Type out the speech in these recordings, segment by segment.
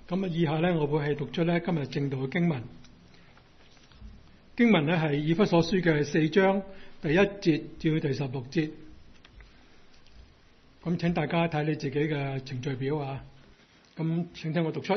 咁以下呢，我會係讀出呢今日正道嘅經文。經文呢係以弗所書嘅4章第1節至第16節。咁請大家睇你自己嘅程序表啊。咁請聽我讀出。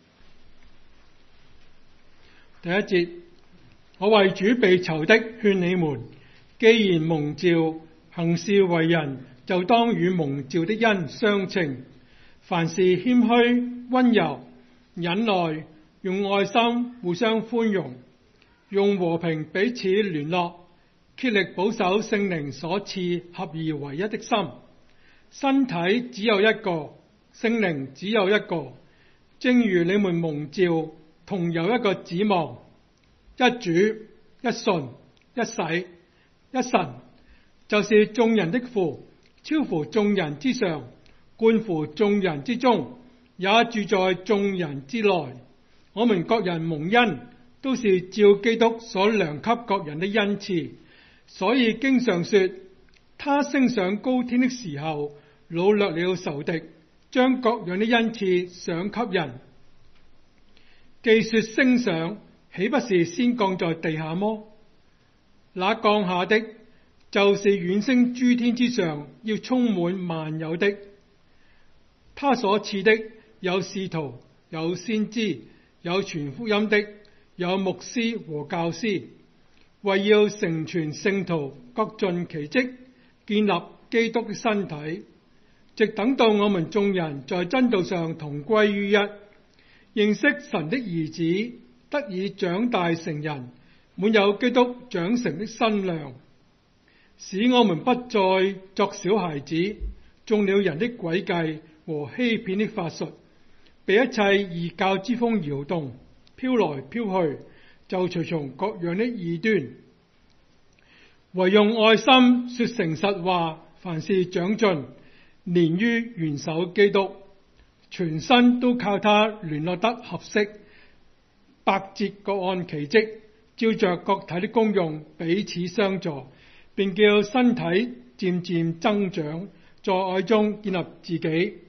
第1節，我為主被囚的勸你們，既然蒙召行事為人，就當與蒙召的恩相稱。凡事謙虛、溫柔、忍耐，用愛心互相寬容，用和平彼此聯絡，竭力保守聖靈所賜合而為一的心。身體只有一個，聖靈只有一個，正如你們蒙召同有一個指望，一主、一信、一洗、一神，就是眾人的父，超乎眾人之上，貫乎眾人之中，也住在眾人之內。我們各人蒙恩，都是照基督所量給各人的恩賜。所以經上說，他升上高天的時候，擄掠了仇敵，將各樣的恩賜賞給人。既說升上，豈不是先降在地下麼？那降下的，就是遠升諸天之上，要充滿萬有的。他所賜的，有使徒，有先知，有傳福音的，有牧師和教師，為要成全聖徒，各盡其職，建立基督的身體，直等到我們眾人在真道上同歸於一，認識神的兒子，得以長大成人，滿有基督長成的身量，使我們不再作小孩子，中了人的詭計和欺騙的法術，被一切異教之風搖動，飄來飄去，就隨從各樣的異端。唯用愛心說誠實話，凡事長進，連於元首基督，全身都靠他聯絡得合適，百節各按其職，照着各體的功用彼此相助，便叫身體漸漸增長，在愛中建立自己。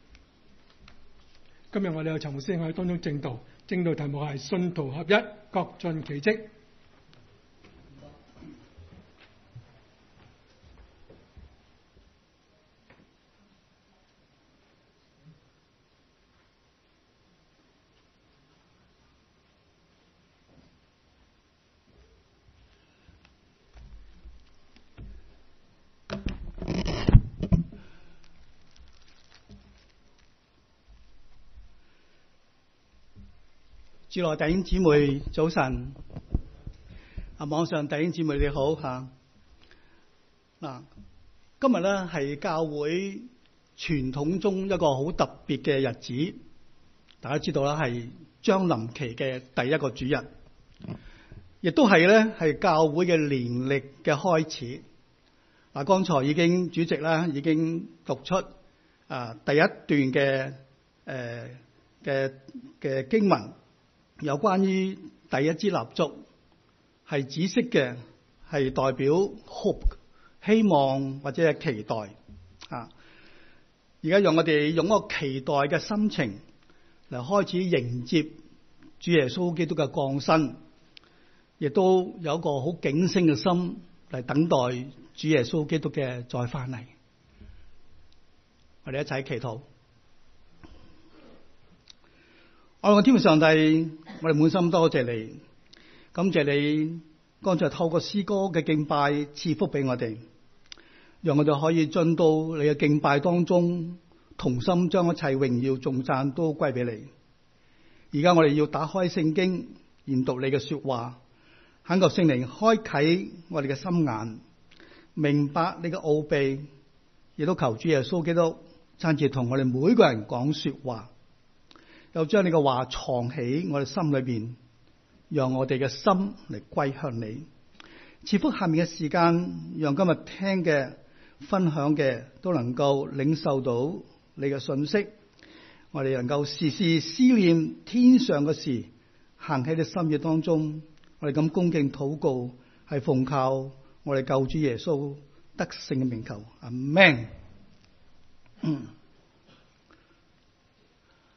今日我哋有陳牧師喺當中證道，證道題目係信徒合一，各盡其職。 主內弟兄姊妹早晨，網上弟兄姊妹你好吓。今日咧係教會傳統中一個好特別嘅日子，大家知道啦，係將臨期嘅第一個主日，亦都係咧係教會嘅年曆嘅開始。剛才主席咧已經讀出第一段嘅經文。有關於第一支蠟燭係紫色嘅，係代表 hope 希望或者係期待啊！而家讓我哋用一個期待嘅心情嚟開始迎接主耶穌基督嘅降生，亦都有一個好警醒嘅心嚟等待主耶穌基督嘅再翻嚟。我哋一齊祈禱。愛我天父上帝，我哋滿心多謝你，感謝你剛才透過詩歌嘅敬拜賜福俾我哋，讓我哋可以進到你嘅敬拜當中，同心將一切榮耀頌讚都歸俾你。而家我哋要打開聖經，研讀你嘅說話，懇求聖靈開啟我哋嘅心眼，明白你嘅奧秘，亦都求主耶穌基督親自同我哋每個人講說話。又將你嘅話藏喺我哋心裏邊，讓我哋嘅心嚟歸向你。賜福下面嘅時間，讓今日聽嘅分享嘅都能夠領受到你嘅信息。我哋能夠時時思念天上嘅事，行喺你心意當中。我哋咁恭敬禱告，係奉靠我哋救主耶穌得勝嘅名求。阿們。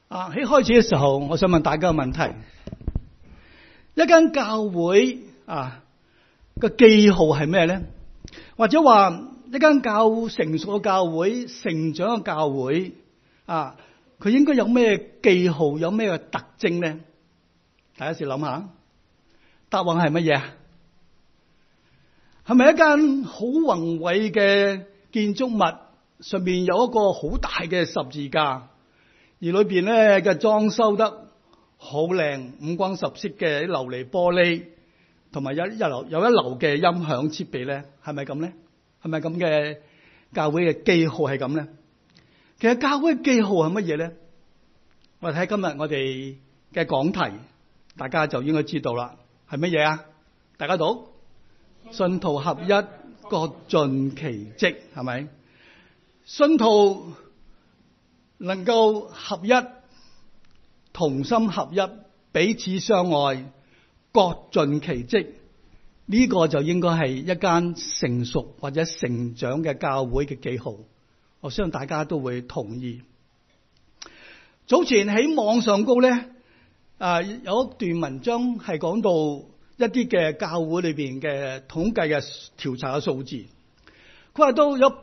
喺開始嘅時候，我想問大家個問題：一間教會個記號係咩咧？或者話一間成熟嘅教會、成長嘅教會佢應該有咩記號、有咩特徵咧？大家試諗下，答案係乜嘢？係咪一間好宏偉嘅建築物，上面有一個好大嘅十字架，而裏邊咧嘅裝修得好靚，五光十色嘅琉璃玻璃，同埋有一流嘅音響設備咧？係咪咁咧？係咪咁嘅教會嘅記號係咁咧？其實教會嘅記號係乜嘢咧？我哋睇今日我哋嘅講題，大家就應該知道啦。係乜嘢啊？大家讀，信徒合一，各盡其職，係咪？信徒能夠合一，同心合一，彼此相愛，各盡其職，呢個就應該係一間成熟或者成長嘅教會嘅記號。我相信大家都會同意。早前喺網上高咧，有一段文章係講到一啲嘅教會裏邊嘅統計嘅調查嘅數字。佢話到有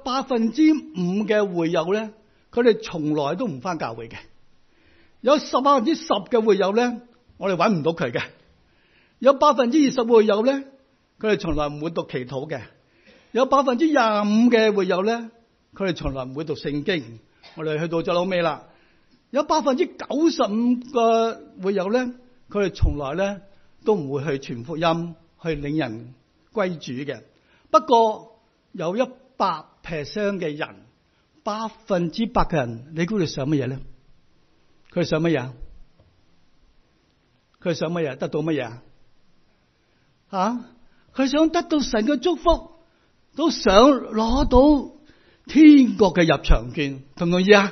5% 嘅會友咧，佢哋從來都唔返教會嘅；有10% 嘅會友咧，我哋揾唔到佢嘅；有 20% 會友咧，佢哋從來唔會讀祈禱嘅；有 25% 嘅會友咧，佢哋從來唔會讀聖經。我哋去到最後尾啦，有 95% 嘅會友咧，佢哋從來咧都唔會去傳福音，去領人歸主嘅。不過有100% 嘅人，100%嘅人，你估佢想乜嘢咧？佢想乜嘢？佢想乜嘢？得到乜嘢啊？佢想得到神嘅祝福，都想攞到天國嘅入場券，同唔同意啊？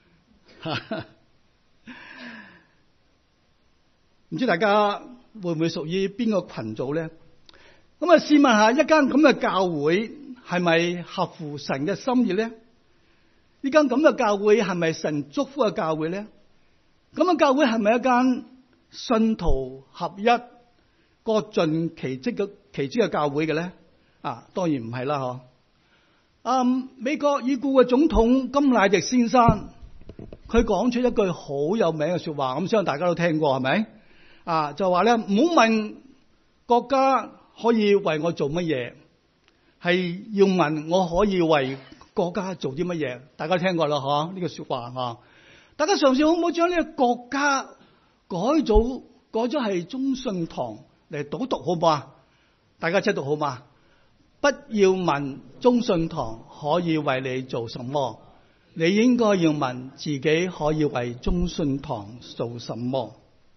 唔知大家會唔會屬於邊個群組咧？咁啊，試問下一間咁嘅教會係咪合乎神嘅心意咧？呢間咁嘅教會係咪神祝福嘅教會咧？咁嘅教會係咪一間信徒合一、各盡其職嘅教會嘅咧？當然唔係啦，嗬。美國已故嘅總統甘迺迪先生，佢講出一句好有名嘅說話，咁相信大家都聽過，係咪？就話咧，唔好問國家可以為我做乜嘢，係要問我可以為國家做啲乜嘢。大家聽過啦，嗬？呢個說話吓，大家嘗試好唔好將呢個國家改咗係中信堂嚟讀好唔好啊？大家一齊讀好嘛？不要問中信堂可以為你做什麼，你應該要問自己可以為中信堂做什麼。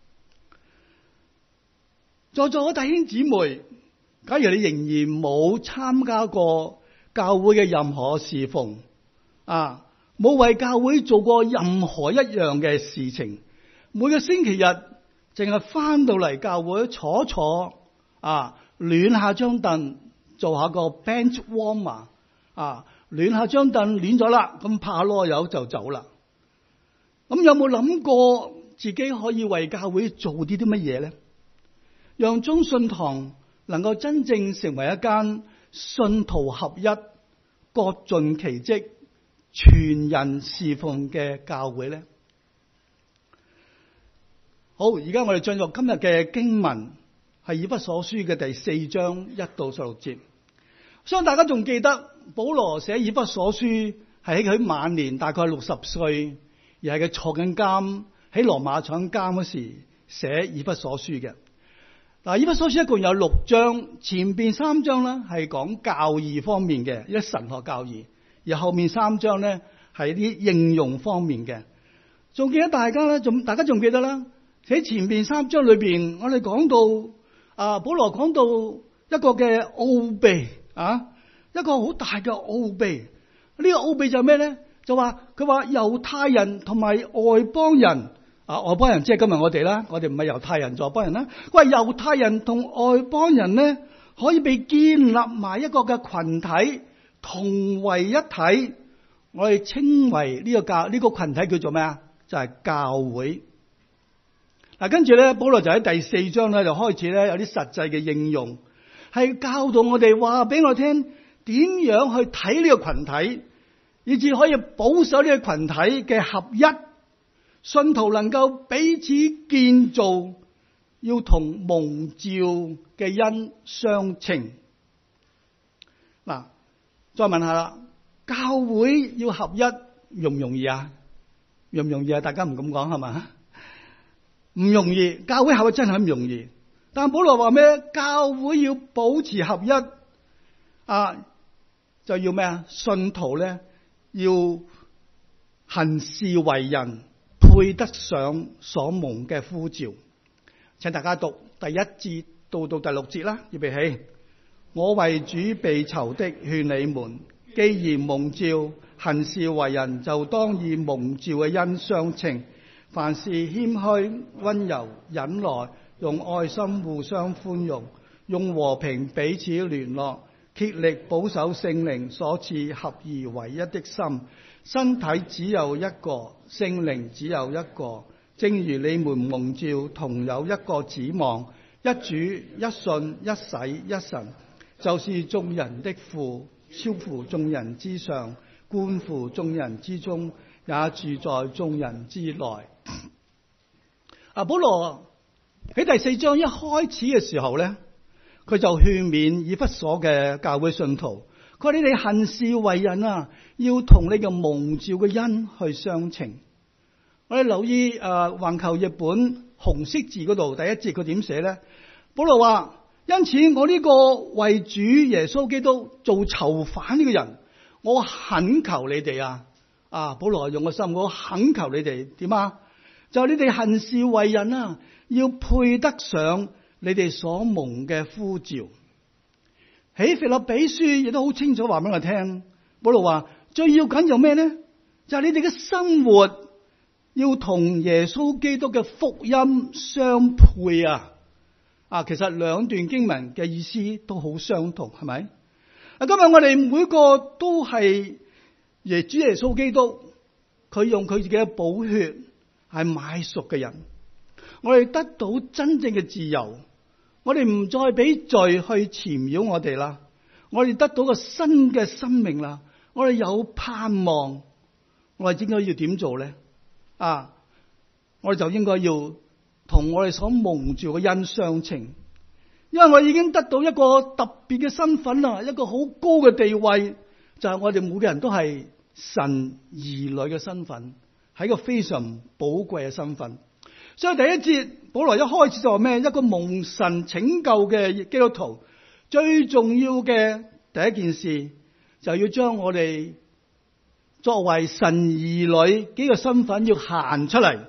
在座嘅弟兄姊妹，假如你仍然冇參加過教會嘅任何侍奉，冇為教會做過任何一樣嘅事情，每個星期日淨係翻到嚟教會坐暖下張凳，做下個 bench warmer， 暖下張凳暖咗啦，咁拍下籮柚就走啦。咁有冇諗過自己可以為教會做啲乜嘢咧？讓中信堂能夠真正成為一間信徒合一、各盡其職、全人侍奉嘅教會咧？好，而家我哋進入今日嘅經文，係以弗所書嘅第4章1到16節。相信大家仲記得保羅寫以弗所書係喺佢晚年，大概60歲，而係佢坐緊監喺羅馬坐緊監嗰時寫以弗所書嘅。以弗所書一共有6章，前邊3章咧係講教義方面嘅，一神學教義，而後面3章咧係啲應用方面嘅。仲記得大家仲記得啦？喺前邊3章裏邊，我哋講到保羅講到一個嘅奧秘一個好大嘅奧秘。呢個奧秘就係咩咧？佢話猶太人同埋外邦人。外邦人即係今日我哋啦，我哋唔係猶太人，就外邦人啦。佢話猶太人同外邦人咧，可以被建立埋一個嘅群體，同為一體。我哋稱為呢個群體叫做咩啊？ 就係教會。嗱，跟住咧，保羅就喺第4章咧就開始咧有啲實際嘅應用，係教導我哋話俾我聽點樣去睇呢個群體，以至可以保守呢個群體嘅合一，信徒能夠彼此建造，要同蒙召嘅恩相稱。嗱，再問下啦，教會要合一容唔容易啊？容唔容易啊？大家唔敢講係嘛？唔容易，教會合一真係唔容易。但保羅話咩？教會要保持合一就要咩啊？信徒咧要行事為人，配得上所蒙嘅呼召。請大家讀第1節到第6節啦，預備起。我為主被囚的勸你們，既然蒙召，行事為人就當以蒙召嘅恩相稱。凡事謙虛、溫柔、忍耐，用愛心互相寬容，用和平彼此聯絡，竭力保守聖靈所賜合而為一的心。身體只有一個，聖靈只有一個，正如你們蒙召同有一個指望，一主、一信、一洗、一神，就是眾人的父，超乎眾人之上，觀乎眾人之中，也住在眾人之內。保羅喺第4章一開始嘅時候咧，佢就勸勉以弗所嘅教會信徒，佢話你哋行事為人要同你嘅蒙召嘅恩去相稱。我哋留意環球譯本紅色字嗰度第1節佢點寫咧？保羅話：因此我呢個為主耶穌基督做囚犯呢個人，我懇求你哋保羅用個心，我懇求你哋點啊？就你哋行事為人要配得上你哋所蒙嘅呼召。喺腓立比書亦都好清楚話俾我聽，保羅話最要緊有咩呢？就係你哋嘅生活要同耶穌基督嘅福音相配其實兩段經文嘅意思都好相同，係咪？今日我哋每個都係主耶穌基督，佢用佢自己嘅寶血係買贖嘅人，我哋得到真正嘅自由，我哋唔再俾罪去纏繞我哋啦，我哋得到個新嘅生命啦，我哋有盼望，我哋應該要點做咧？我哋就應該要同我哋所蒙召嘅恩相稱，因為我已經得到一個特別嘅身份啦，一個好高嘅地位，就係我哋每個人都係神兒女嘅身份，係一個非常寶貴嘅身份。所以第1節保羅一開始就話咩？一個蒙神拯救嘅基督徒，最重要嘅第一件事就要將我哋作為神兒女幾個身份要行出嚟，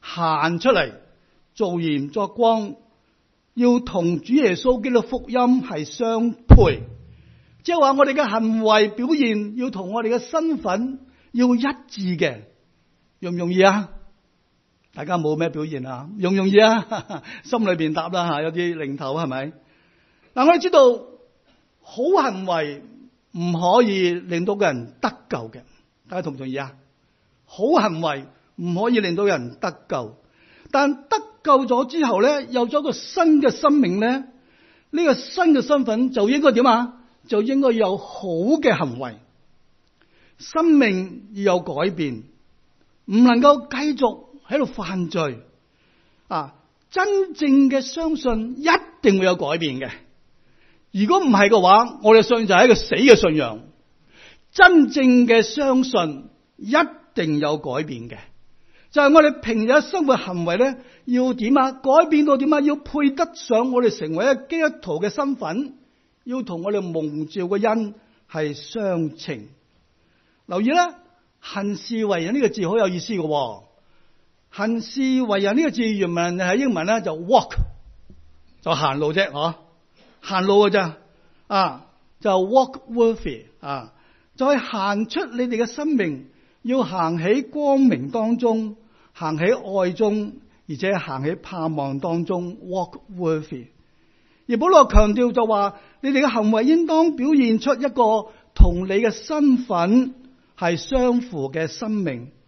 做鹽作光，要同主耶穌基督福音係相配，即係話我哋嘅行為表現要同我哋嘅身份要一致嘅。容唔容易啊？大家冇咩表現容唔容易啊？心裏邊答啦有啲零頭係咪？我哋知道好行為唔可以令到個人得救嘅，大家同唔同意啊？好行為唔可以令到人得救，但得救咗之後咧，有咗個新嘅生命咧，呢個新嘅身份就應該點就應該有好嘅行為，生命要有改變，唔能夠繼續喺度犯罪真正嘅相信一定會有改變嘅。如果唔係嘅話，我哋信就係一個死嘅信仰。真正嘅相信一定有改變嘅，就係我哋平日生活行為咧，要點改變到點要配得上我哋成為一個基督徒嘅身份，要同我哋蒙召嘅恩係相稱。留意啦，行事為人呢個字好有意思嘅。行事為人呢個字原文係英文咧就 walk， 就行路啫，行路嘅咋就 walk worthy 就係行出你哋嘅生命，要行喺光明當中，行喺愛中，而且行喺盼望當中 walk worthy。而保羅強調就話，你哋嘅行為應當表現出一個同你嘅身份係相符嘅生命，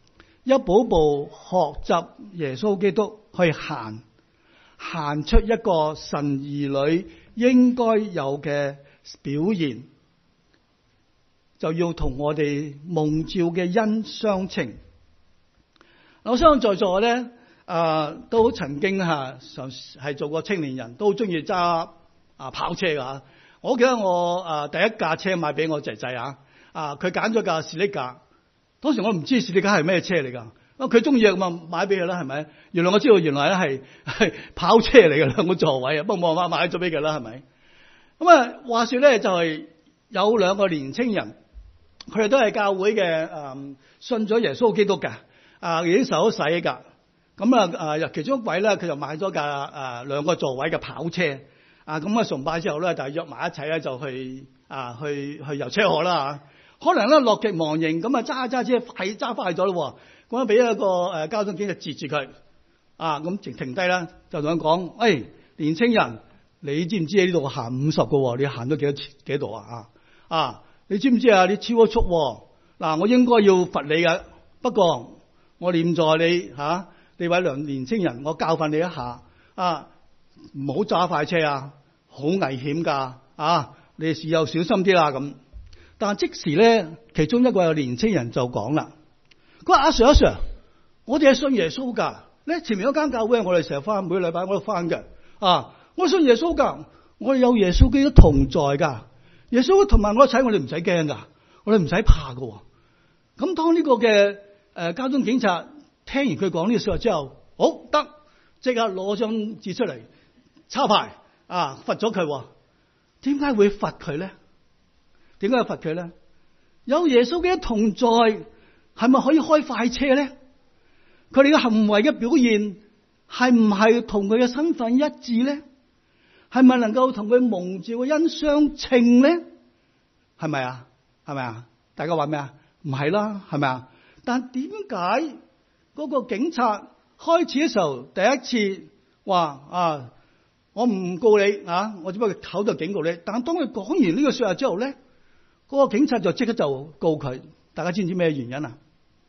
一步步學習耶穌基督去行出一個神兒女應該有嘅表現，就要同我哋蒙召嘅恩相稱。我相信在座咧，都曾經係做過青年人，都中意揸跑車噶。我記得我第一架車買俾我仔仔佢揀咗架士力架。當時我唔知士力架係咩車嚟噶，佢中意咁買俾佢啦，係咪？原來我知道原來咧係跑車嚟嘅兩個座位不過我買咗俾佢啦，係咪？咁話說咧就係有兩個年青人，佢哋都係教會嘅信咗耶穌基督嘅，已經受咗洗噶。咁其中一位咧，佢就買咗架兩個座位嘅跑車。崇拜之後咧，就約埋一齊咧，就去遊車河啦。可能咧樂極忘形，咁揸車揸快咗咯。咁樣俾一個交通警就截住佢，咁停低啦，就同佢講：年青人，你知唔知喺呢度行50嘅？你行咗幾度啊？你知唔知啊？你超咗速。嗱，我應該要罰你嘅，不過我念在你呢位年青人，我教訓你一下唔好揸快車好危險噶你事又小心啲啦咁。但即時咧，其中一個年青人就講啦，佢話：阿 Sir， 我哋係信耶穌噶。咧前面嗰間教會我哋成日翻，每個禮拜我都翻嘅。我信耶穌噶，我哋有耶穌基督同在噶，耶穌同埋我一齊，我哋唔使驚噶，我哋唔使怕噶。咁當呢個嘅交通警察聽完佢講呢個說話之後，好得即刻攞張紙出嚟抄牌罰咗佢。點解會罰佢咧？點解要罰佢咧？有耶穌基督同在，係咪可以開快車咧？佢哋嘅行為嘅表現係唔係同佢嘅身份一致咧？係咪能夠同佢蒙召嘅恩相稱咧？係咪啊？係咪啊？大家話咩啊？唔係啦，係咪啊？但點解嗰個警察開始嘅時候第一次話我唔告你我只不過口度警告你，但當佢講完呢個說話之後咧，嗰個警察就即刻就告佢。大家知唔知咩原因啊？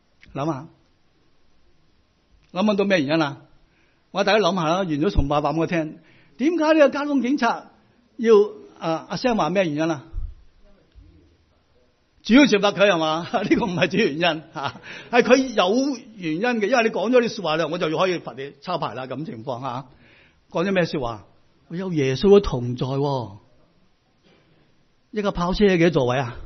諗到咩原因啊？我大家諗下啦，完咗崇拜話俾我聽，點解呢個交通警察要阿 Sam 話咩原因啊？主要懲罰佢係嘛？呢個唔係主要原因係佢有原因嘅，因為你講咗啲說話咧，我就要可以罰你抄牌啦。咁情況講咗咩說話？我有耶穌嘅同在。一個跑車幾多座位啊？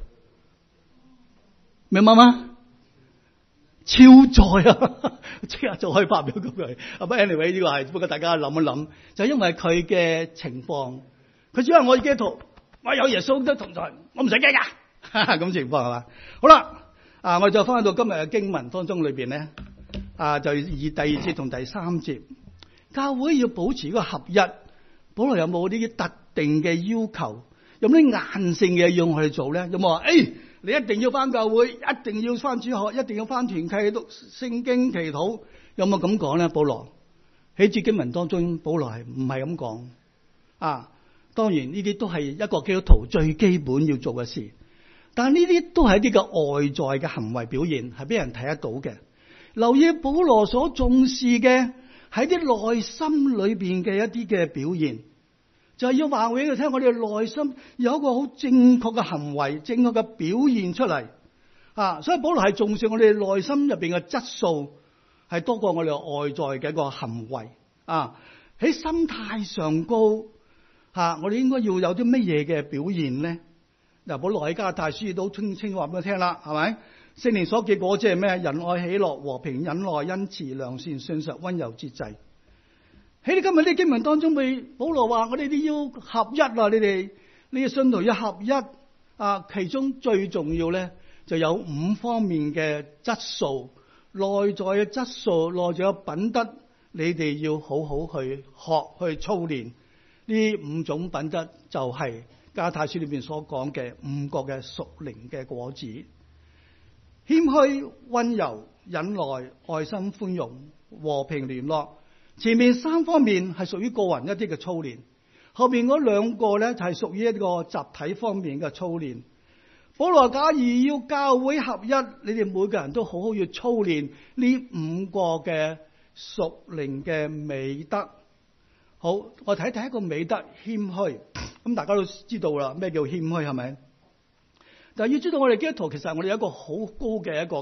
明白嗎？超載即刻就可以發表嗰句。anyway 呢個係不過大家諗一諗，就因為佢嘅情況，佢只係我基督徒，我有耶穌嘅同在，我唔使驚噶。咁情況係嘛？好啦，我就翻到今日嘅經文當中裏邊咧，就以第2節同第3節，教會要保持一個合一。保羅有冇呢啲特定嘅要求？有冇啲硬性嘅要我哋做咧？有冇話你一定要翻教會，一定要翻主學，一定要翻團契讀聖經祈禱？有冇咁講咧？保羅喺節經文當中，保羅係唔係咁講？當然呢啲都係一個基督徒最基本要做嘅事。但係呢啲都係一啲嘅外在嘅行為表現，係俾人睇得到嘅。留意保羅所重視嘅喺啲內心裏邊嘅一啲嘅表現，就係要話俾佢聽，我哋嘅內心有一個好正確嘅行為、正確嘅表現出嚟。所以保羅係重視我哋內心入邊嘅質素，係多過我哋外在嘅一個行為。喺心態上高，我哋應該要有啲乜嘢嘅表現咧？嗱，保羅喺加拉太書都清楚話俾我聽啦，係咪？聖靈所結果即係咩？仁愛、喜樂、和平、忍耐、恩慈、良善、信實、溫柔、節制。喺今日呢經文當中，被保羅話我哋都要合一啦，你哋呢個信徒要合一。其中最重要咧，就有5方面嘅質素，內在嘅質素，內在嘅品德，你哋要好好去學去操練。呢5種品德就係加拉太書裏邊所講嘅5個嘅屬靈嘅果子：謙虛、溫柔、忍耐、愛心、寬容、和平聯絡。前面3方面係屬於個人一啲嘅操練，後邊嗰2個咧就係屬於一個集體方面嘅操練。 保羅假如要教會合一，你哋每個人都好好要操練呢5個嘅屬靈嘅美德。好，我睇第一個美德，謙虛。咁大家都知道啦，咩叫謙虛係咪？但係要知道我哋基督徒其實我哋有一個好高嘅一個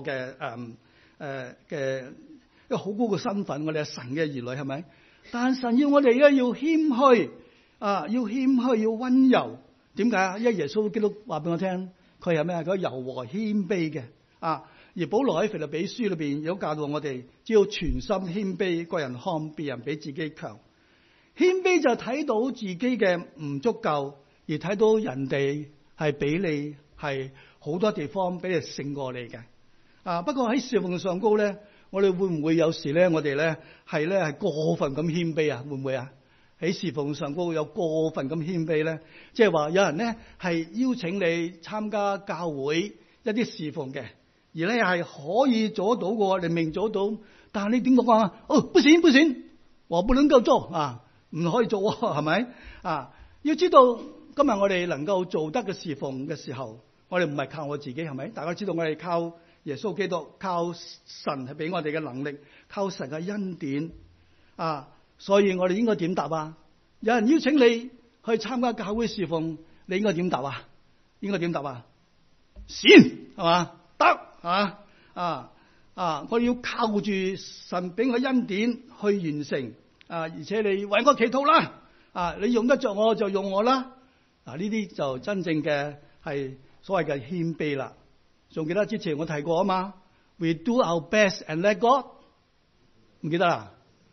一個好高嘅身份，我哋係神嘅兒女係咪？但神要我哋咧要謙虛啊，要謙虛，要溫柔。點解啊？因為耶穌基督話俾我聽，佢係咩啊？佢柔和謙卑嘅啊。而保羅喺腓立比書裏邊有教導我哋，只要全心謙卑，個人看別人比自己強。謙卑就睇到自己嘅唔足夠，而睇到人哋係比你係好多地方比你勝過你嘅啊。不過喺侍奉上高咧，我哋會唔會有時咧，我哋咧係過分咁謙卑啊？會唔會啊？喺侍奉上高有過分咁謙卑咧？即係話有人咧係邀請你參加教會一啲侍奉嘅，而咧係可以做到嘅，你明做到，但係你點講啊？哦，不行不行，我不能夠做啊！唔可以做係咪啊？要知道今日我哋能夠做得嘅侍奉嘅時候，我哋唔係靠我自己係咪？大家知道我哋靠耶穌基督，靠神係俾我哋嘅能力，靠神嘅恩典啊！所以我哋應該點答啊？有人邀請你去參加教會侍奉，你應該點答啊？應該點答啊？善係嘛？得啊啊！我哋要靠住神俾我恩典去完成。啊！而且你為我祈禱啦，啊！你用得着我就用我啦，啊！呢啲就真正嘅係所謂嘅謙卑啦。仲記得之前我提過啊嘛 ？We do our best and let God， 唔記得啦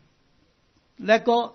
？Let God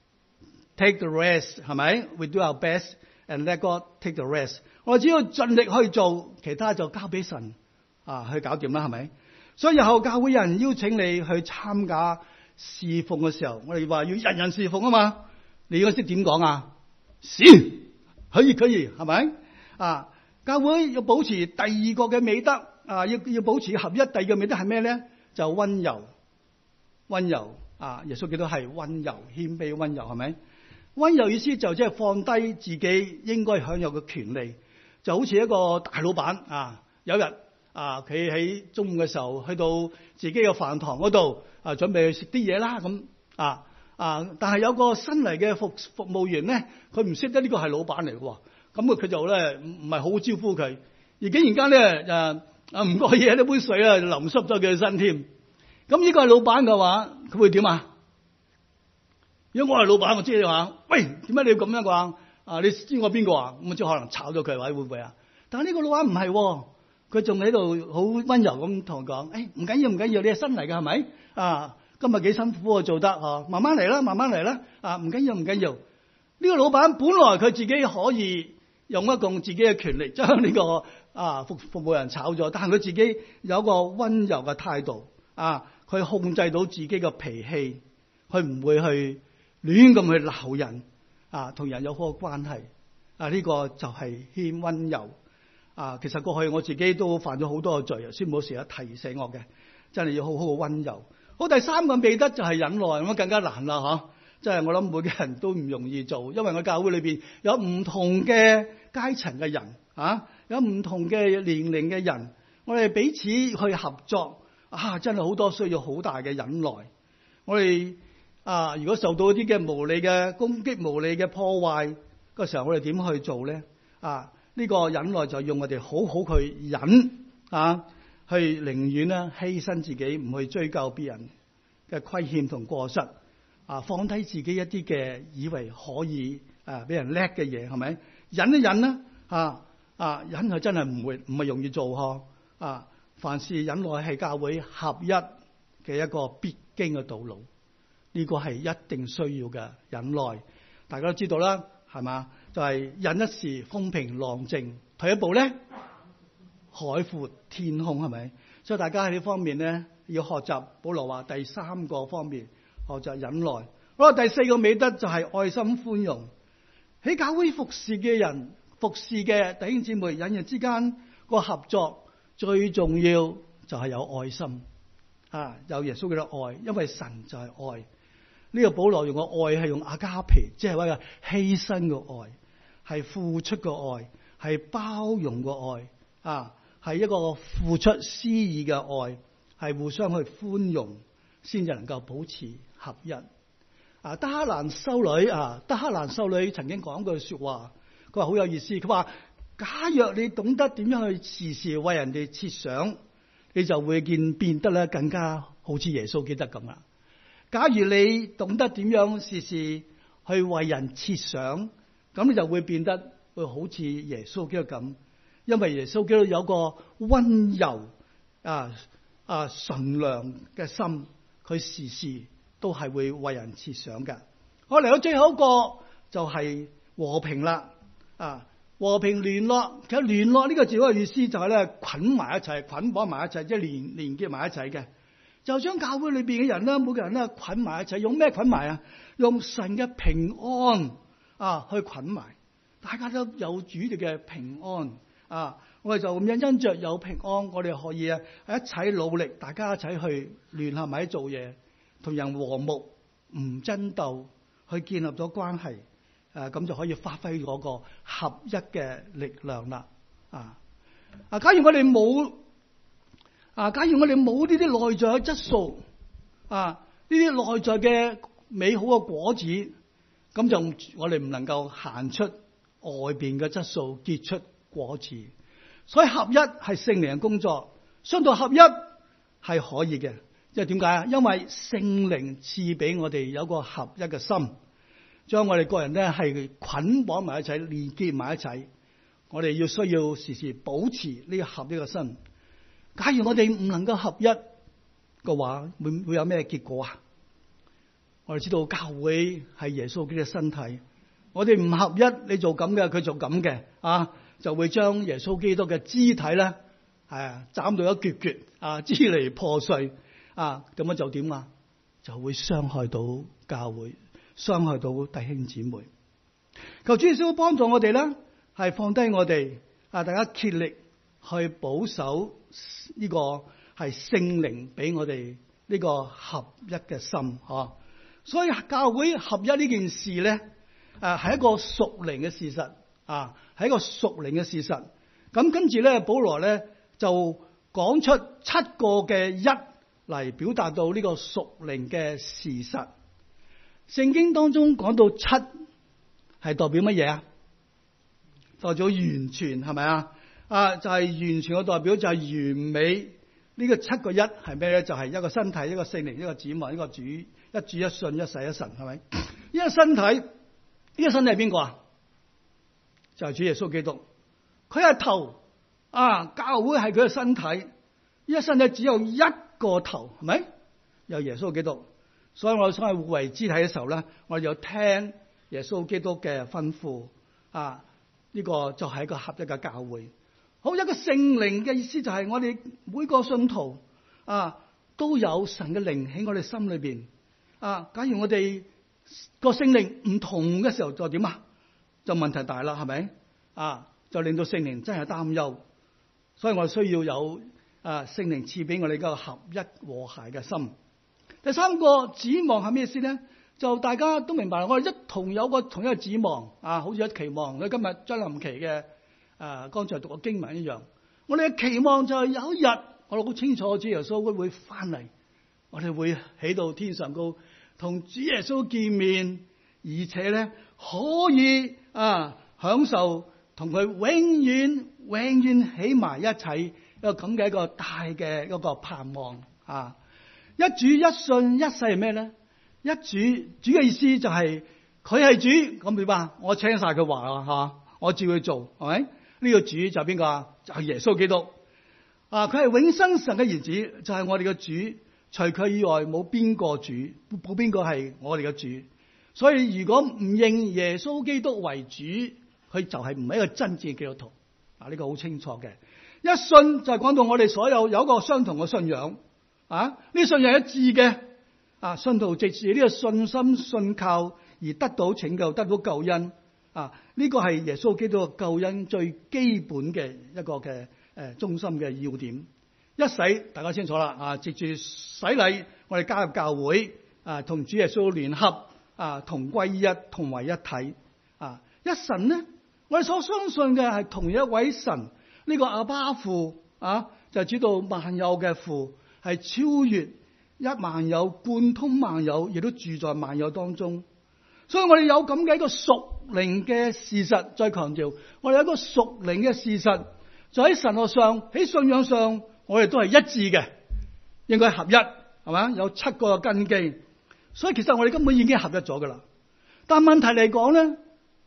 take the rest 係咪 ？We do our best and let God take the rest。我只要盡力去做，其他就交俾神啊去搞掂啦，係咪？所以日後教會有人邀請你去參加侍奉嘅時候，我哋話要人人侍奉啊嘛，你應該識點講啊？善，可以係咪啊？教會要保持第二個嘅美德啊，要保持合一。第二個美德係咩咧？就溫柔啊！耶穌基督係溫柔謙卑溫柔係咪？溫柔意思就即係放低自己應該享有嘅權利，就好似一個大老闆啊，有日啊，佢喺中午嘅時候去到自己嘅飯堂嗰度啊，準備去食啲嘢啦咁但係有個新嚟嘅服務員咧，佢唔識得呢個係老闆嚟嘅，咁佢就咧唔係好招呼佢，而竟然間咧唔覺意呢杯水啊淋濕咗佢嘅身添。咁呢個係老闆嘅話，佢會點啊？如果我係老闆，我知你話，喂，點解你要咁樣講啊？你知我邊個啊？咁即係可能炒咗佢，或者會唔會啊？但係呢個老闆唔係。佢仲喺度好溫柔咁同我講，唔緊要，你係新嚟嘅係咪？啊，今日幾辛苦啊，做得啊，慢慢嚟啦，啊，唔緊要。呢個老闆本來佢自己可以用一個自己嘅權力將呢個服務人炒咗，但係佢自己有一個溫柔嘅態度啊，佢控制到自己嘅脾氣，佢唔會去亂咁去鬧人啊，同人有好嘅關係啊，呢個就係謙溫柔。其實過去我自己都犯咗好多嘅罪，先冇成日提醒我嘅，真係要好好嘅溫柔。好，第三個美德就係忍耐，咁更加難啦，嗬！即係我諗每個人都唔容易做，因為我教會裏邊有唔同嘅階層嘅人，有唔同嘅年齡嘅人，我哋彼此去合作，真係好多需要好大嘅忍耐。我哋如果受到一啲嘅無理嘅攻擊、無理嘅破壞嗰時候，我哋點去做咧？呢個忍耐就用我哋好好去忍去寧願咧犧牲自己，唔去追究別人嘅虧欠同過失放低自己一啲嘅以為可以俾人叻嘅嘢，係咪？忍一忍啦忍係真係唔係容易做凡事忍耐係教會合一嘅一個必經嘅道路，呢個係一定需要嘅忍耐。大家都知道啦，係嘛？就係忍一時風平浪靜，退一步咧海闊天空，係咪？所以大家喺呢方面咧要學習保羅話第三個方面學習忍耐。好啦，第四個美德就係愛心寬容。喺教會服侍嘅人、服侍嘅弟兄姊妹，人人之間個合作最重要就係有愛心有耶穌嘅愛，因為神就係愛。呢個保羅用嘅愛係用阿加皮，即係話犧牲嘅愛，係付出嘅愛，係包容嘅愛係一個付出施以嘅愛，係互相去寬容，先至能夠保持合一。德克蘭修女曾經講句說話，佢話好有意思。佢話：假若你懂得點樣去時時為人哋設想，你就會變得咧更加好似耶穌基督咁啦。假如你懂得點樣時時去為人設想，咁你就會變得會好似耶穌基督咁，因為耶穌基督有個溫柔純良嘅心，佢時時都係會為人設想嘅。我嚟到最後一個就係和平啦。和平聯絡，其實聯絡呢個字嘅意思就係咧捆埋一齊，捆綁埋一齊，即係連結埋一齊嘅。就將教會裏邊嘅人咧，每個人咧捆埋一齊，用咩捆埋啊？用神嘅平安去捆埋，大家都有主嘅平安我哋就咁樣因着有平安，我哋可以一齊努力，大家一齊去聯合埋做嘢，同人和睦，唔爭鬥，去建立咗關係，咁就可以發揮嗰個合一嘅力量啦。假如我哋冇呢啲內在嘅質素，呢啲內在嘅美好嘅果子，咁就我哋唔能夠行出外邊嘅質素，結出果子。所以合一係聖靈嘅工作，相對合一係可以嘅。即係點解啊？因為聖靈賜俾我哋有個合一嘅心，將我哋個人咧係捆綁埋一齊，連結埋一齊。我哋需要時時保持呢個合一嘅心。假如我哋唔能夠合一嘅話，會有咩結果啊？我哋知道教會係耶穌基督嘅身體，我哋唔合一，你做咁嘅，佢做咁嘅，就會將耶穌基督嘅肢體咧，斬到一橛橛，支離破碎，咁樣就點啊？就會傷害到教會，傷害到弟兄姊妹。求主耶穌幫助我哋咧，係放低我哋，大家竭力去保守呢個係聖靈俾我哋呢個合一嘅心，所以教會合一呢件事咧，係一個屬靈嘅事實，係一個屬靈嘅事實。咁跟住咧，保羅咧就講出7個嘅一嚟表達到呢個屬靈嘅事實。聖經當中講到7係代表乜嘢啊？代表完全，係咪啊？就係完全嘅代表就係完美。呢個7個一係咩咧？就係一個身體，一個聖靈，一個子民，一個主，一主一信，一洗一神，係咪？呢個身體，呢個身體係邊個啊？就係主耶穌基督，佢係頭，教會係佢嘅身體。呢個身體只有一個頭，係咪？有耶穌基督，所以我想係互為肢體嘅時候咧，我哋要聽耶穌基督嘅吩咐。呢個就係一個合一嘅教會。好，一個聖靈嘅意思就係我哋每個信徒都有神嘅靈喺我哋心裏邊。假如我哋個聖靈唔同嘅時候，就點啊？就問題大啦，係咪？就令到聖靈真係擔憂。所以我哋需要有聖靈賜俾我哋個合一和諧嘅心。第三個指望係咩意思咧？就大家都明白，我哋一同有個同一個指望，好似一期望佢今日將臨期嘅剛才讀嘅經文一樣。我哋嘅期望就係有一日，我哋好清楚主耶穌會翻嚟，我哋會起到天上高同主耶穌見面，而且咧可以享受同佢永遠起埋一齊一個咁嘅一個大嘅一個盼望。一主一信一世係咩咧？一主嘅意思就係佢係主，咁點啊？我聽晒佢話啦，我照佢做，係咪？呢個主就係邊個啊？就係耶穌基督。佢係永生神嘅兒子，就係我哋嘅主。除佢以外冇邊個主，冇邊個係我哋嘅主。所以如果唔認耶穌基督為主，佢就係唔係一個真正嘅基督徒。呢個好清楚嘅。一信就係講到我哋所有一個相同嘅信仰。呢信仰一致嘅。信徒藉住呢個信心信靠而得到拯救，得到救恩。呢個係耶穌基督嘅救恩最基本嘅一個嘅中心嘅要點。一洗大家清楚啦。藉住洗禮，我哋加入教會，同主耶穌聯合，同歸一，同為一體。一神呢，我哋所相信嘅係同一位神， 呢個阿爸父就知道萬有嘅父，係超越一萬有，貫通萬有，亦都住在萬有當中。所以我哋有咁嘅一個屬靈嘅事實，再強調，我哋有一個屬靈嘅事實，就喺神學上、喺信仰上，我哋都係一致嘅，應該合一，係嘛？有7個根基，所以其實我哋根本已經合一咗噶啦。但問題嚟講咧，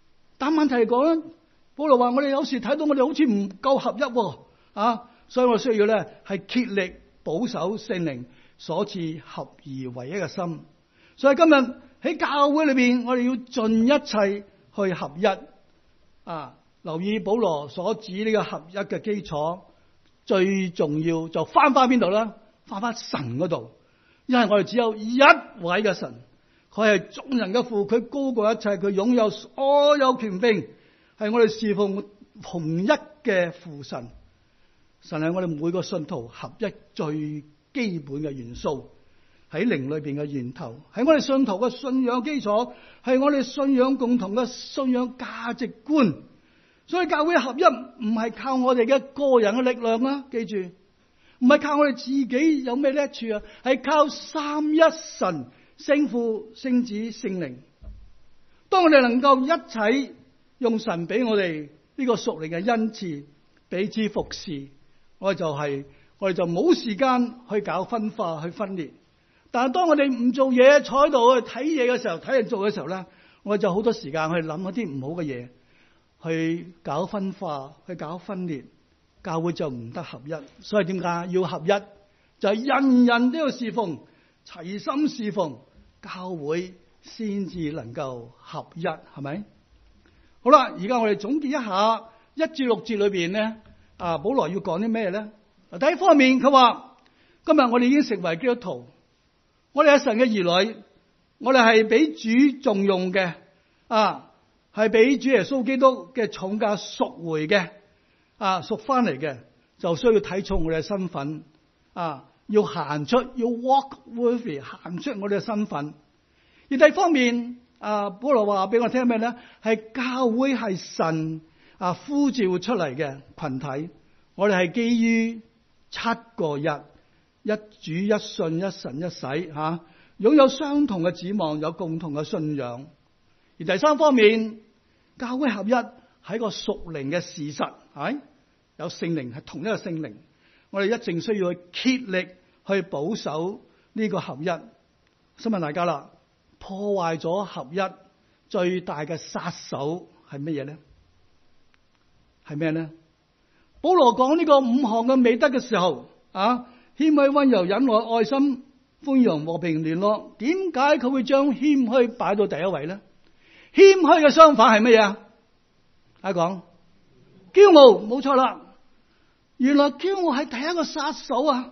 保羅話我哋有時睇到我哋好似唔夠合一，所以我需要咧係竭力保守聖靈所賜合而為一嘅心。所以今日喺教會裏邊，我哋要盡一切去合一。留意保羅所指呢個合一嘅基礎，最重要就翻邊度啦？翻神嗰度，因為我哋只有一位嘅神，佢係眾人嘅父，佢高過一切，佢擁有所有權柄，係我哋侍奉同一嘅父神。神係我哋每個信徒合一最基本嘅元素，喺靈裏邊嘅源頭，係我哋信徒嘅信仰基礎，係我哋信仰共同嘅信仰價值觀。所以教會合一唔係靠我哋嘅個人嘅力量啊，記住，唔係靠我哋自己有咩叻處啊，係靠三一神聖父、聖子、聖靈。當我哋能夠一齊用神俾我哋呢個屬靈嘅恩賜，彼此服侍，我哋就冇時間去搞分化、去分裂。但係當我哋唔做嘢，坐喺度去睇嘢嘅時候，睇人做嘅時候咧，我哋就好多時間去諗一啲唔好嘅嘢，去搞分化，去搞分裂，教會就唔得合一。所以點解要合一？就係人人都要侍奉，齊心侍奉，教會先至能夠合一，係咪？好啦，而家我哋總結一下1至6節裏邊咧，保羅要講啲咩咧？第一方面，佢話今日我哋已經成為基督徒，我哋係神嘅兒女，我哋係俾主重用嘅，係俾主耶穌基督嘅重價贖回嘅，贖翻嚟嘅，就需要睇重我哋嘅身份，要行出，要 walk worthy， 行出我哋嘅身份。而第二方面，保羅話俾我聽咩咧？係教會係神呼召出嚟嘅群體，我哋係基於7個一主一信一神一洗，擁有相同嘅指望，有共同嘅信仰。而第三方面，教會合一係一個屬靈嘅事實，係有聖靈，係同一個聖靈。我哋一定需要去竭力去保守呢個合一。想問大家啦，破壞咗合一最大嘅殺手係乜嘢咧？係咩咧？保羅講呢個5項嘅美德嘅時候，謙虛、溫柔、忍耐、愛心、寬容、和平、聯絡，點解佢會將謙虛擺到第一位咧？謙虛嘅相反係乜嘢啊？大家講驕傲，冇錯啦。原來驕傲係第一個殺手啊！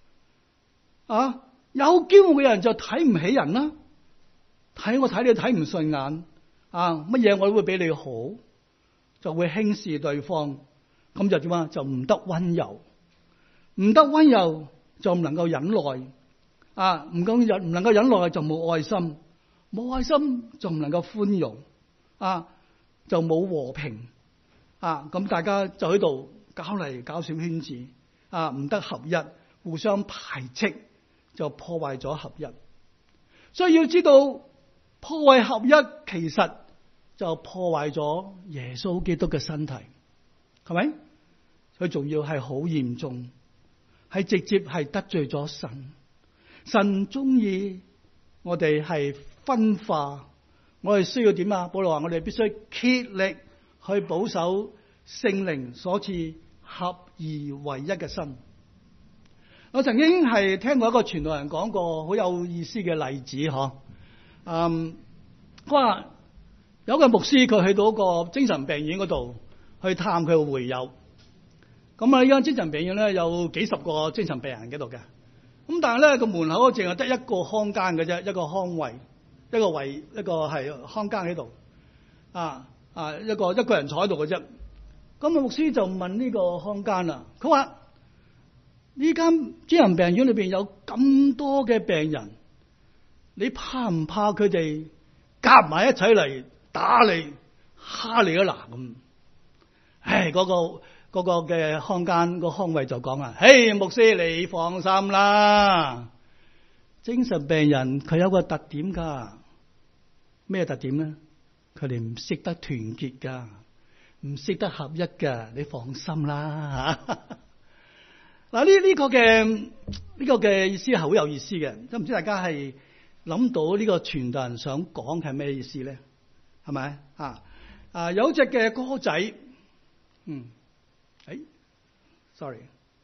有驕傲嘅人就睇唔起人啦，睇你睇唔順眼，乜嘢我都會比你好，就會輕視對方，咁就點啊？就唔得溫柔，唔得溫柔就唔能夠忍耐，唔能夠忍耐就冇愛心，冇愛心就唔能夠寬容，就冇和平，咁大家就喺度搞嚟搞小圈子，唔得合一，互相排斥，就破壞咗合一。所以要知道，破壞合一其實就破壞咗耶穌基督嘅身體，係咪？佢仲要係好嚴重，係直接係得罪咗神。神中意我哋係分化，我哋需要點啊？保羅話我哋必須竭力去保守聖靈所賜合而為一嘅心。我曾經係聽過一個傳道人講過好有意思嘅例子，佢話有個牧師佢去到個精神病院嗰度去探佢嘅會友，咁呢間精神病院咧有幾十個精神病人喺度嘅，咁但係咧個門口淨係得一個看更嘅啫，一個看位，一個係看更喺度，一個人坐喺度嘅啫。咁牧師就問呢個看更啦，佢話呢間精神病院裏邊有咁多嘅病人，你怕唔怕佢哋夾埋一齊嚟打你、蝦你啊嗱咁？嗰個嗰個嘅看更個康衛就講啊，嘿，牧師你放心啦，精神病人佢有個特點㗎，咩特點咧？佢哋唔識得團結㗎，唔識得合一㗎，你放心啦嚇。嗱，呢個嘅意思係好有意思嘅，都唔知大家係諗到呢個傳道人想講係咩意思咧？係咪啊？有隻嘅歌仔，sorry，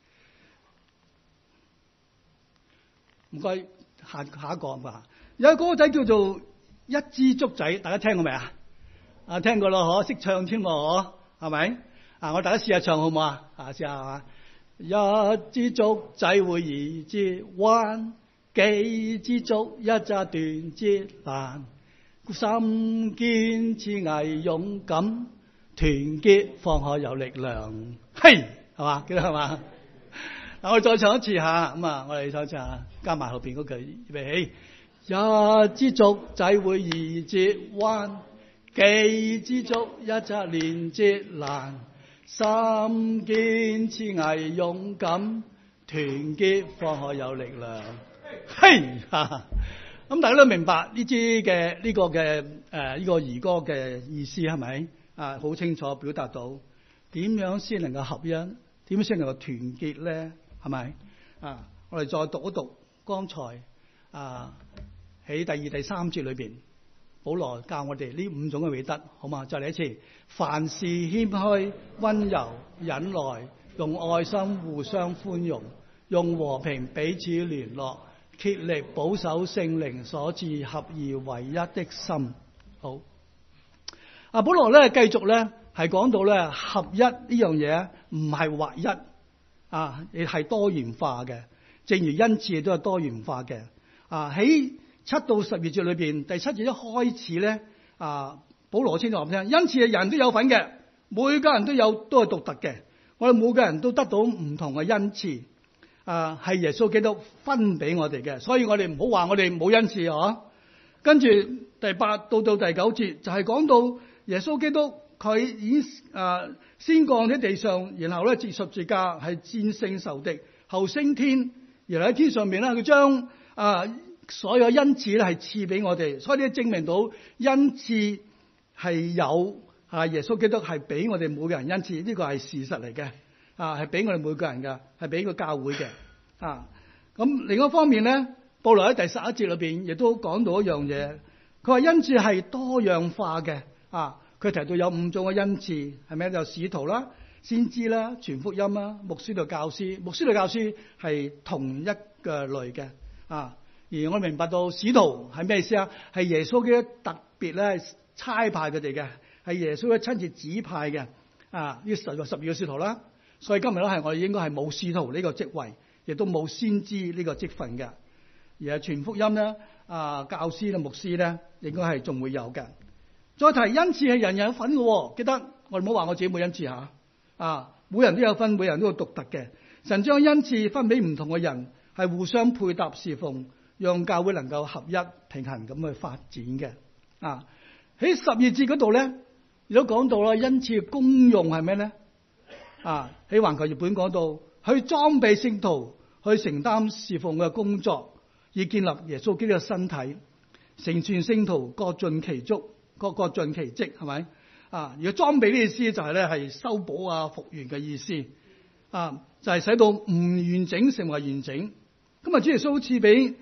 唔該，下一個啊，有個歌仔叫做一支竹仔，大家聽過未啊？聽過咯，識唱添喎，係咪？我大家試下唱好唔好啊？試下係嘛？一支竹仔會二節彎，幾支竹一紮斷節難。心堅持毅勇敢，團結放學有力量。嘿，係嘛？記得係嘛？嗱，我哋再唱一次下，咁啊，我哋再唱下，加埋後邊嗰句預備起。一支竹仔會二節彎，幾支竹一紮連節難。心堅持毅勇敢，團結放學有力量。嘿，咁大家都明白呢支嘅呢個嘅呢個兒歌嘅意思係咪？好清楚表達到點樣先能夠合一，點樣先能夠團結咧？係咪？我哋再讀一讀剛才喺第二、第三節裏邊，保羅教我哋呢5種嘅美德，好嘛？再嚟一次，凡事謙虛、溫柔、忍耐，用愛心互相寬容，用和平彼此聯絡，竭力保守聖靈所賜合而為一的心。好，保羅咧繼續咧係講到咧合一呢樣嘢唔係劃一亦係多元化嘅，正如恩賜都係多元化嘅。喺7到12節裏邊，第7節一開始咧，保羅清楚話俾你聽，恩賜嘅人都有份嘅，每個人都係獨特嘅，我哋每個人都得到唔同嘅恩賜。係耶穌基督分俾我哋嘅，所以我哋唔好話我哋冇恩賜。跟住第8到第9節就係講到耶穌基督佢已經先降喺地上，然後咧接十字架係戰勝仇敵，後升天，然後喺天上面咧佢將所有恩賜咧係賜俾我哋，所以呢證明到恩賜係有耶穌基督係俾我哋每個人恩賜，呢個係事實嚟嘅。係俾我哋每個人嘅，係俾個教會嘅。咁另一方面咧，保羅喺第11節裏邊亦都講到一樣嘢，佢話恩賜係多樣化嘅。佢提到有5種嘅恩賜，係咪？有使徒啦、先知啦、傳福音啦、牧師同教師。牧師同教師係同一個類嘅。而我明白到使徒係咩意思啊？係耶穌嘅特別咧差派佢哋嘅，係耶穌嘅親自指派嘅。呢12個使徒啦。所以今日咧係我哋應該係冇使徒呢個職位，亦都冇先知呢個職份嘅，而係傳福音咧，教師咧、牧師咧，應該係仲會有嘅。再提恩賜係人人有份嘅，記得我哋唔好話我自己冇恩賜吓，每人都有分，每人都有獨特嘅。神將恩賜分俾唔同嘅人，係互相配搭侍奉，讓教會能夠合一平衡咁去發展嘅。喺12節嗰度咧，亦都講到啦，恩賜嘅功用係咩咧？喺環球日本講到，去裝備聖徒，去承擔侍奉嘅工作，以建立耶穌基督嘅身體，成全聖徒，各盡其足，各盡其職，係咪？如果裝備呢意思就係咧係修補復原嘅意思，就係使到唔完整成為完整。咁主耶穌賜俾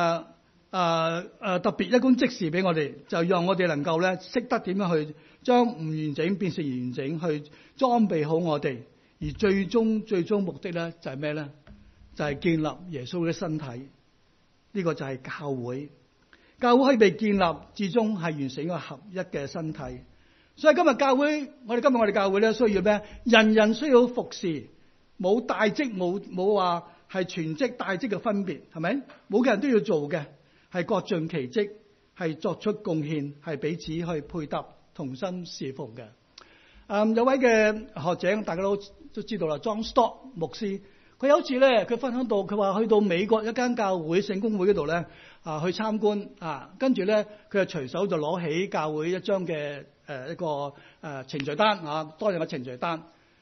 特別一種職事俾我哋，就讓我哋能夠咧識得點樣去將唔完整變成完整，去裝備好我哋。而最終目的咧就係咩咧？就係建立耶穌嘅身體。呢個就係教會。教會可以被建立，至終係完成一個合一嘅身體。所以今日教會，我哋教會咧需要咩？人人需要服侍，冇大職，冇話係全職大職嘅分別，係咪？每個人都要做嘅，係各盡其職，係作出貢獻，係彼此去配搭，同心侍奉嘅。有位嘅學者，大家都知道啦 ，John Stott 牧師，佢有一次咧，佢分享到，佢話去到美國一間教會聖公會嗰度咧，去參觀，跟住咧，佢就隨手就攞起教會一張嘅一個程序單，當日嘅程序單，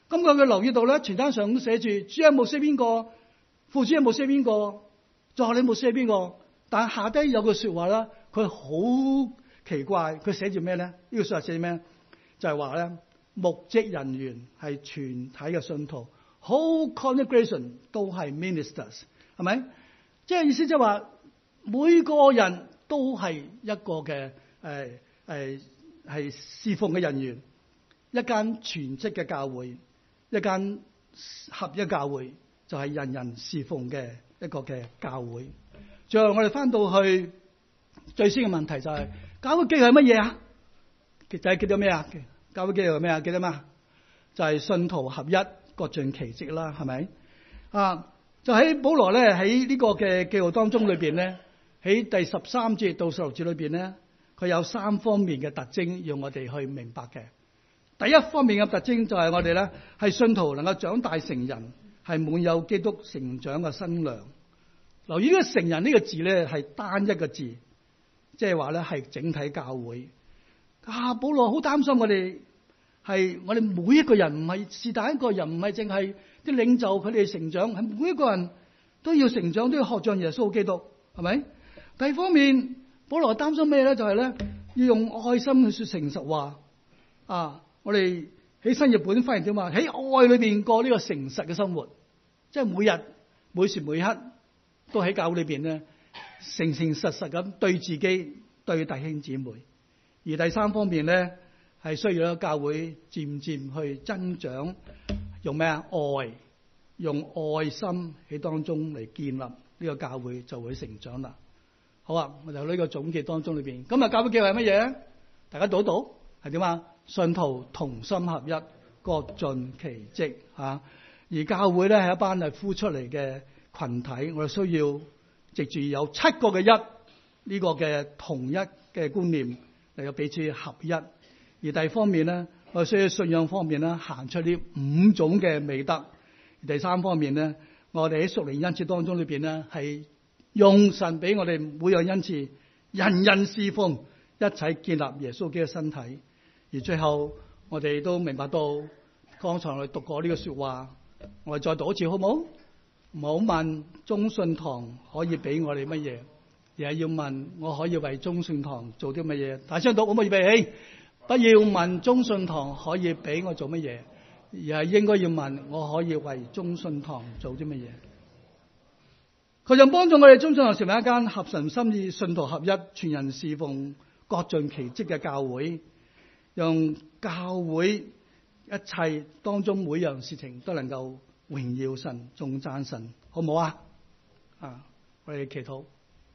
咁佢留意到咧，傳單上都寫住主任牧師邊個，副主任牧師邊個，助理牧師係邊個。但下低有句說話啦，佢好奇怪，佢寫住咩咧？呢個說話寫住咩？就係話咧，牧職人員係全體嘅信徒 ，whole congregation 都係 ministers， 係咪？即係意思即係話，每個人都係一個嘅係侍奉嘅人員，一間全職嘅教會，一間合一教會，就係人人侍奉嘅一個嘅教會。最後我哋翻到去最先嘅問題就係教會機係乜嘢啊？就係叫做咩啊？教會機係咩啊？記得嘛？就係信徒合一，各盡其職啦，係咪？就喺保羅咧喺呢個嘅記號當中裏邊咧，喺第13節到16節裏邊咧，佢有3方面嘅特徵要我哋去明白嘅。第一方面嘅特徵就係我哋咧係信徒能夠長大成人，係滿有基督成長嘅新娘。留意呢個成人呢個字咧係單一個字，即係話咧係整體教會。保羅好擔心我哋每一個人，唔係是但一個人，唔係淨係啲領袖佢哋成長，係每一個人都要成長，都要學像耶穌基督，係咪？第二方面，保羅擔心咩咧？就係咧要用愛心去說誠實話。我哋喺新譯本翻譯點話？喺愛裏邊過呢個誠實嘅生活，即係每日每時每刻都喺教會裏邊咧，誠誠實實咁對自己、對弟兄姊妹。而第三方面咧，係需要咧教會漸漸去增長，用咩啊？愛，用愛心喺當中嚟建立呢個教會，就會成長啦。好啊，我哋喺呢個總結當中裏邊，今日教會嘅係乜嘢？大家讀一讀係點啊？信徒同心合一，各盡其職吓。而教會咧係一班係孵出嚟嘅群體，我哋需要藉住有7個嘅一呢個嘅同一嘅觀念嚟到彼此合一。而第二方面咧，我哋需要信仰方面咧行出呢5種嘅美德。而第三方面咧，我哋喺屬靈恩賜當中裏邊咧係用神俾我哋每樣恩賜，人人侍奉，一齊建立耶穌基督嘅身體。而最後我哋都明白到，剛才我哋讀過呢個說話，我哋再讀一次好唔好？唔好問中信堂可以俾我哋乜嘢，而係要問我可以為中信堂做啲乜嘢。大聲讀好唔好？預備起，不要問中信堂可以俾我做乜嘢，而係應該要問我可以為中信堂做啲乜嘢。佢就幫助我哋中信堂成為一間合神心意、信徒合一、全人侍奉、各盡其職嘅教會，讓教會一切當中每樣事情都能夠榮耀神、頌讚神，好唔好啊？我哋祈禱。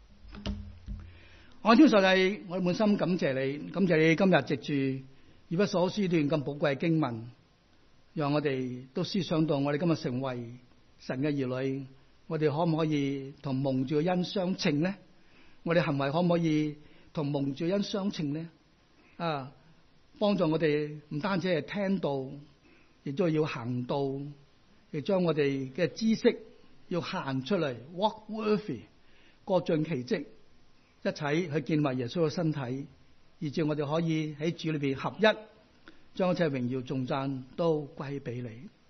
我天父上帝，我哋滿心感謝你，感謝你今日藉住以弗所書段咁寶貴嘅經文，讓我哋都思想到我哋今日成為神嘅兒女，我哋可唔可以同蒙召嘅恩相稱呢？我哋行為可唔可以同蒙召嘅恩相稱呢？幫助我哋唔單止係聽道，亦都要行道，亦將我哋嘅知識要行出嚟 ，walk worthy， 各盡其職，一齊去建立耶穌嘅身體，以致我哋可以喺主裏邊合一，將一切榮耀頌讚都歸俾你。